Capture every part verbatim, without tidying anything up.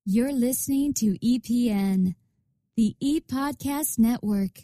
You're listening to E P N, the E-Podcast Network.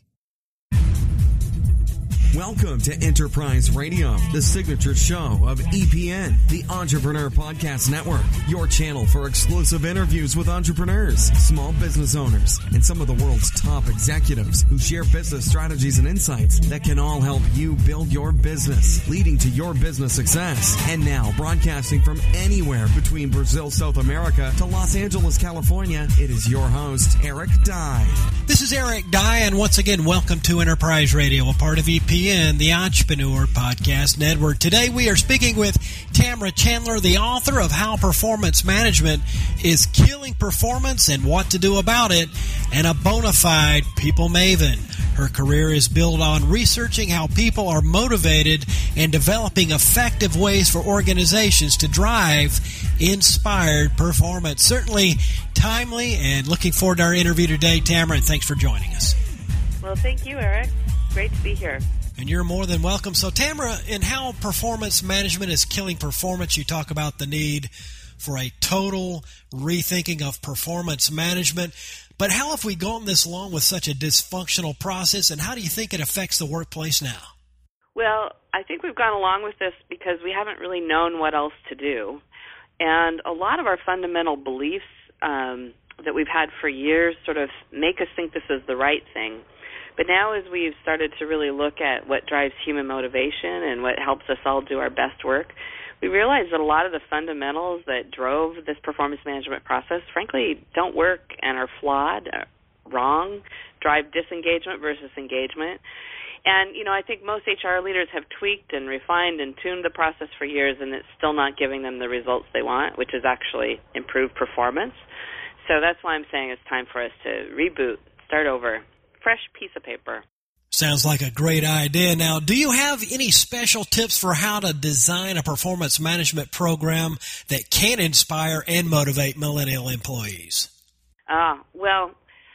Welcome to Enterprise Radio, the signature show of E P N, the Entrepreneur Podcast Network, your channel for exclusive interviews with entrepreneurs, small business owners, and some of the world's top executives who share business strategies and insights that can all help you build your business, leading to your business success. And now, broadcasting from anywhere between Brazil, South America to Los Angeles, California, it is your host, Eric Dye. This is Eric Dye, and once again, welcome to Enterprise Radio, a part of E P N, the Entrepreneur Podcast Network. Today we are speaking with Tamara Chandler, the author of How Performance Management is Killing Performance and What to Do About It, and a bona fide people maven. Her career is built on researching how people are motivated and developing effective ways for organizations to drive inspired performance. Certainly timely, and looking forward to our interview today, Tamara, and thanks for joining us. Well, thank you, Eric. Great to be here. And you're more than welcome. So, Tamara, in How Performance Management is Killing Performance, you talk about the need for a total rethinking of performance management. But how have we gone this long with such a dysfunctional process, and how do you think it affects the workplace now? Well, I think we've gone along with this because we haven't really known what else to do. And a lot of our fundamental beliefs um, that we've had for years sort of make us think this is the right thing. But now as we've started to really look at what drives human motivation and what helps us all do our best work, we realize that a lot of the fundamentals that drove this performance management process, frankly, don't work and are flawed, are wrong, drive disengagement versus engagement. And, you know, I think most H R leaders have tweaked and refined and tuned the process for years, and it's still not giving them the results they want, which is actually improved performance. So that's why I'm saying it's time for us to reboot, start over. Fresh piece of paper. Sounds like a great idea. Now, do you have any special tips for how to design a performance management program that can inspire and motivate millennial employees? Ah, well,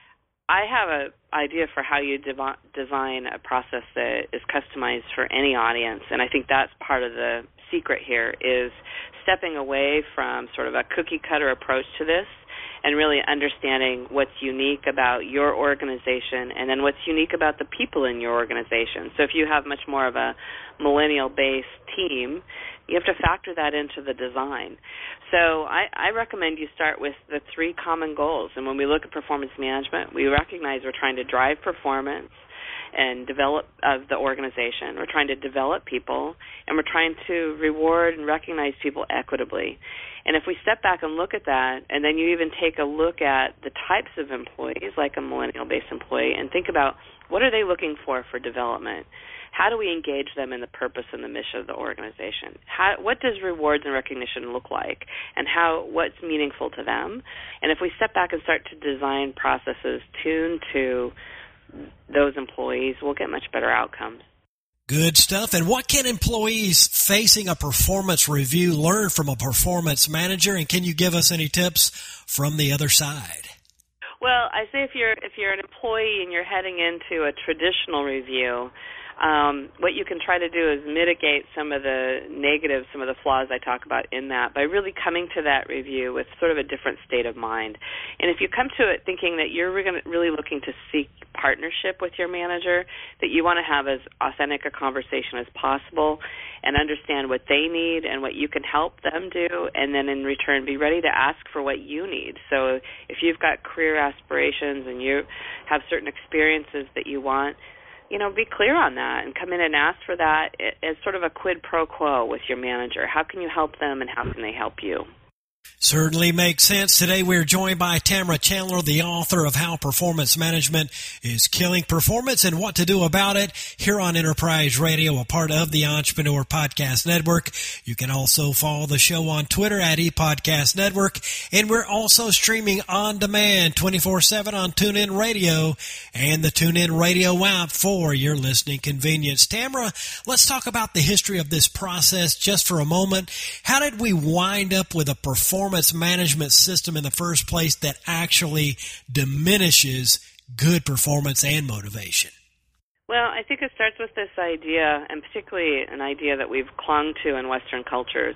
I have an idea for how you de- design a process that is customized for any audience, and I think that's part of the secret here is stepping away from sort of a cookie-cutter approach to this and really understanding what's unique about your organization and then what's unique about the people in your organization. So if you have much more of a millennial-based team, you have to factor that into the design. So I, I recommend you start with the three common goals. And when we look at performance management, we recognize we're trying to drive performance and develop of the organization. We're trying to develop people, and we're trying to reward and recognize people equitably. And if we step back and look at that, and then you even take a look at the types of employees, like a millennial-based employee, and think about what are they looking for for development? How do we engage them in the purpose and the mission of the organization? How, what does rewards and recognition look like, and how what's meaningful to them? And if we step back and start to design processes tuned to those employees, we'll get much better outcomes. Good stuff. And what can employees facing a performance review learn from a performance manager? And can you give us any tips from the other side? Well, I say if you're if you're an employee and you're heading into a traditional review, um, what you can try to do is mitigate some of the negatives, some of the flaws I talk about in that by really coming to that review with sort of a different state of mind. And if you come to it thinking that you're really looking to seek partnership with your manager, that you want to have as authentic a conversation as possible and understand what they need and what you can help them do, and then in return be ready to ask for what you need. So if you've got career aspirations and you have certain experiences that you want, you know, be clear on that and come in and ask for that as sort of a quid pro quo with your manager. How can you help them and how can they help you? Certainly makes sense. Today we're joined by Tamara Chandler, the author of How Performance Management is Killing Performance and What to Do About It, here on Enterprise Radio, a part of the Entrepreneur Podcast Network. You can also follow the show on Twitter at ePodcast Network, and we're also streaming on demand twenty-four seven on TuneIn Radio and the TuneIn Radio app for your listening convenience. Tamara, let's talk about the history of this process just for a moment. How did we wind up with a performance management system in the first place that actually diminishes good performance and motivation? Well, I think it starts with this idea, and particularly an idea that we've clung to in Western cultures,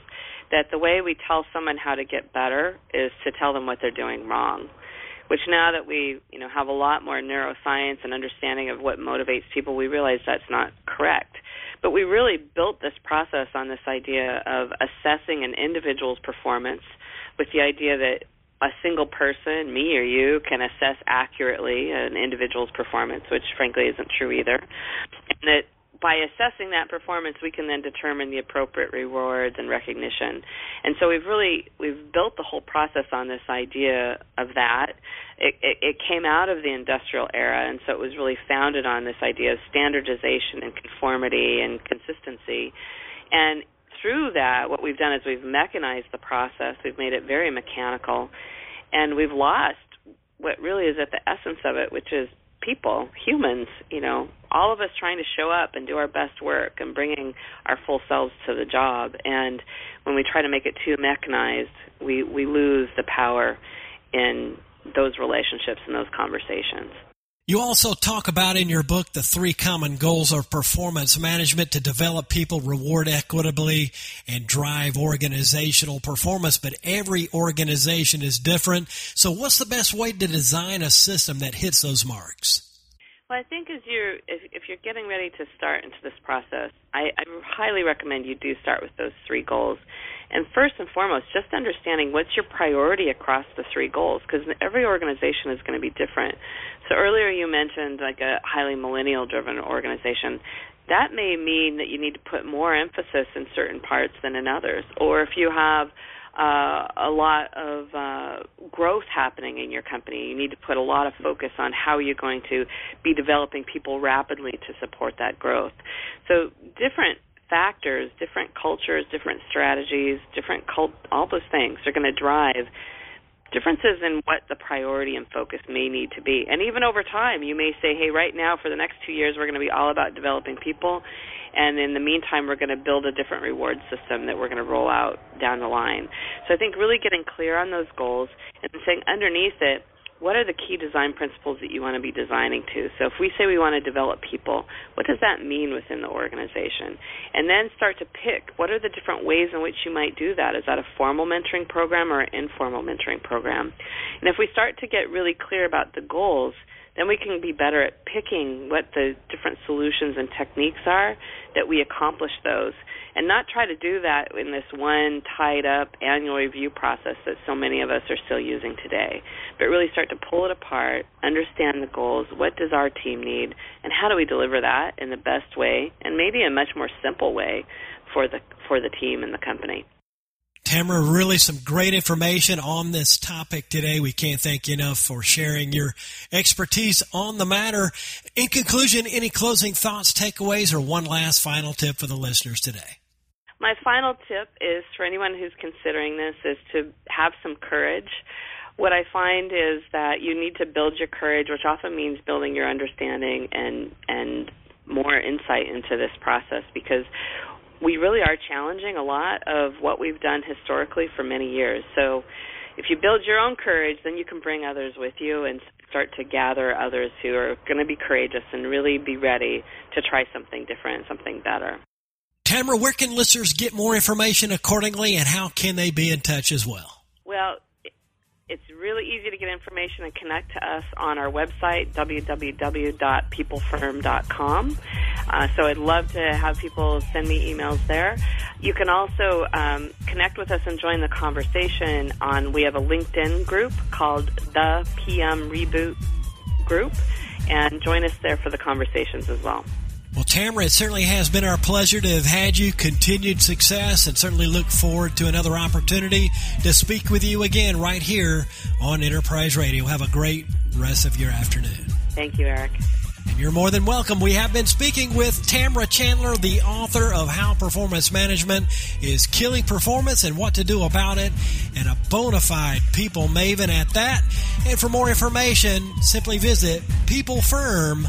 that the way we tell someone how to get better is to tell them what they're doing wrong, which now that we, you know, have a lot more neuroscience and understanding of what motivates people, we realize that's not correct. But we really built this process on this idea of assessing an individual's performance with the idea that a single person, me or you, can assess accurately an individual's performance, which frankly isn't true either. And that by assessing that performance, we can then determine the appropriate rewards and recognition. And so we've really, we've built the whole process on this idea of that. It, it, it came out of the industrial era, and so it was really founded on this idea of standardization and conformity and consistency. And through that, what we've done is we've mechanized the process. We've made it very mechanical, and we've lost what really is at the essence of it, which is people, humans, you know, all of us trying to show up and do our best work and bringing our full selves to the job. And when we try to make it too mechanized, we, we lose the power in those relationships and those conversations. You also talk about in your book the three common goals of performance management: to develop people, reward equitably, and drive organizational performance. But every organization is different. So what's the best way to design a system that hits those marks? Well, I think as you're, if, if you're getting ready to start into this process, I, I highly recommend you do start with those three goals. And first and foremost, just understanding what's your priority across the three goals, because every organization is going to be different. So earlier you mentioned like a highly millennial-driven organization. That may mean that you need to put more emphasis in certain parts than in others. Or if you have uh, a lot of uh, growth happening in your company, you need to put a lot of focus on how you're going to be developing people rapidly to support that growth. So different factors, different cultures, different strategies, different cult, all those things are going to drive differences in what the priority and focus may need to be. And even over time, you may say, hey, right now for the next two years, we're going to be all about developing people, and in the meantime, we're going to build a different reward system that we're going to roll out down the line. So I think really getting clear on those goals and saying underneath it, what are the key design principles that you want to be designing to? So if we say we want to develop people, what does that mean within the organization? And then start to pick what are the different ways in which you might do that. Is that a formal mentoring program or an informal mentoring program? And if we start to get really clear about the goals, then we can be better at picking what the different solutions and techniques are that we accomplish those, and not try to do that in this one tied-up annual review process that so many of us are still using today, but really start to pull it apart, understand the goals, what does our team need, and how do we deliver that in the best way, and maybe a much more simple way for the for the team and the company. Tamara, really some great information on this topic today. We can't thank you enough for sharing your expertise on the matter. In conclusion, any closing thoughts, takeaways, or one last final tip for the listeners today? My final tip is for anyone who's considering this is to have some courage. What I find is that you need to build your courage, which often means building your understanding and and more insight into this process, because we really are challenging a lot of what we've done historically for many years. So if you build your own courage, then you can bring others with you and start to gather others who are going to be courageous and really be ready to try something different, something better. Tamara, where can listeners get more information accordingly, and how can they be in touch as well? Well, it's really easy to get information and connect to us on our website, w w w dot people firm dot com. Uh, so I'd love to have people send me emails there. You can also um, connect with us and join the conversation on, we have a LinkedIn group called the P M Reboot Group, and join us there for the conversations as well. Well, Tamara, it certainly has been our pleasure to have had you. Continued success, and certainly look forward to another opportunity to speak with you again right here on Enterprise Radio. Have a great rest of your afternoon. Thank you, Eric. And you're more than welcome. We have been speaking with Tamara Chandler, the author of How Performance Management is Killing Performance and What to Do About It, and a bona fide people maven at that. And for more information, simply visit people firm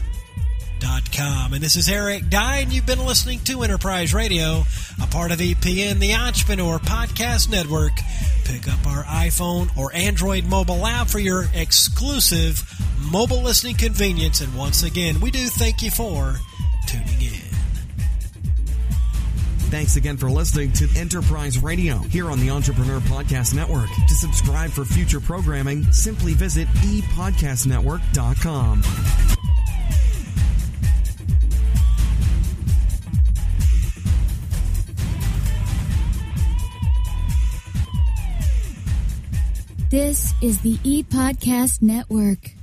dot com. And this is Eric Dye, and you've been listening to Enterprise Radio, a part of E P N, the Entrepreneur Podcast Network. Pick up our iPhone or Android mobile app for your exclusive mobile listening convenience. And once again, we do thank you for tuning in. Thanks again for listening to Enterprise Radio here on the Entrepreneur Podcast Network. To subscribe for future programming, simply visit e podcast network dot com. This is the ePodcast Network.